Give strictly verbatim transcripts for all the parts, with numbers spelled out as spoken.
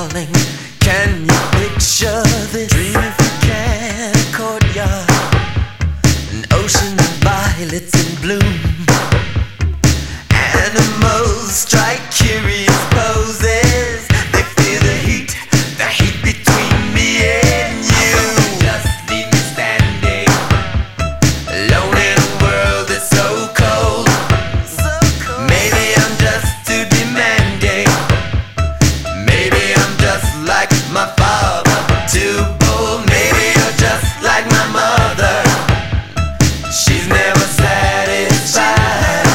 darling, can you picture this? Dream if you can, a courtyard, an ocean of violets in bloom. Animals strike curious poses. They feel the heat, the heat between me and you. Just leave me standing alone in a world that's so cold. So cold. Maybe I'm just too demanding. Maybe I'm just like my father, too bold. Maybe you're just like my mother. She's never satisfied.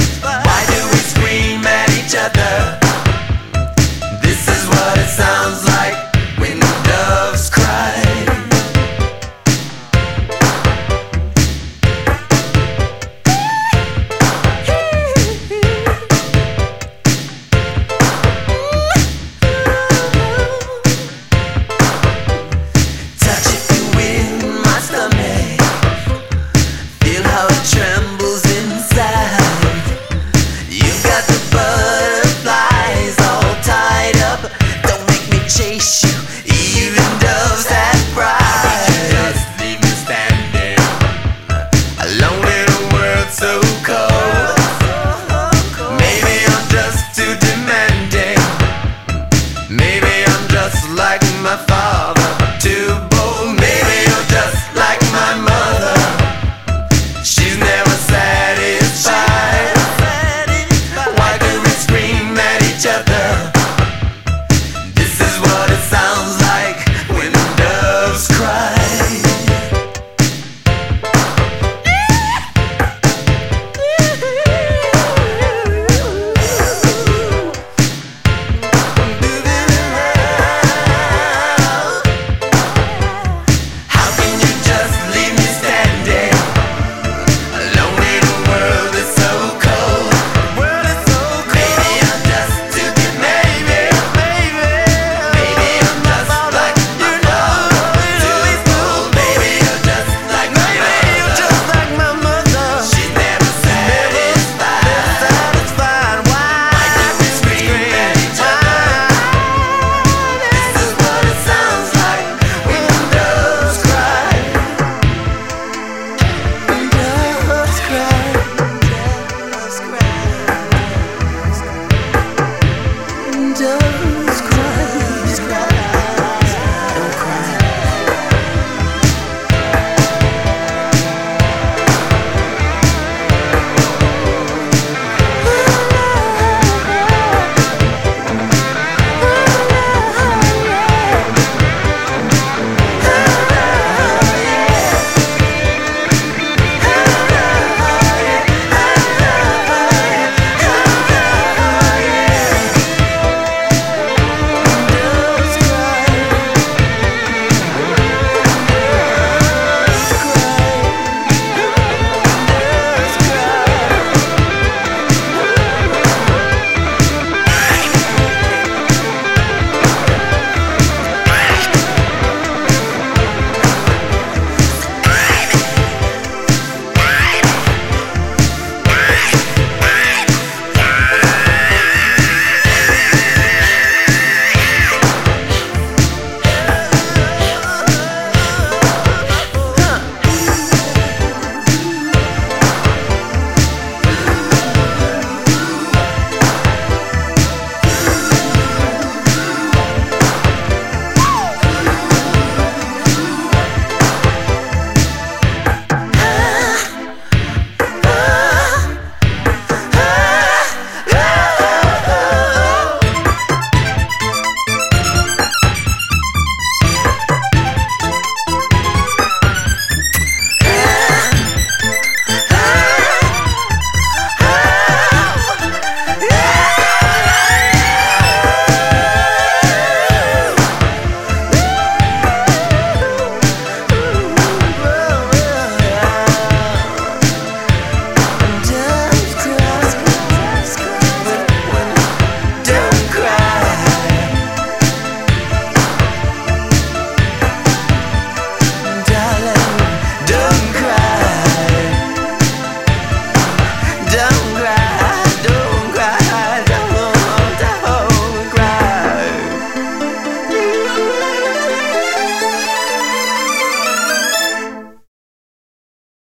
Why do we scream at each other? This is what it sounds like.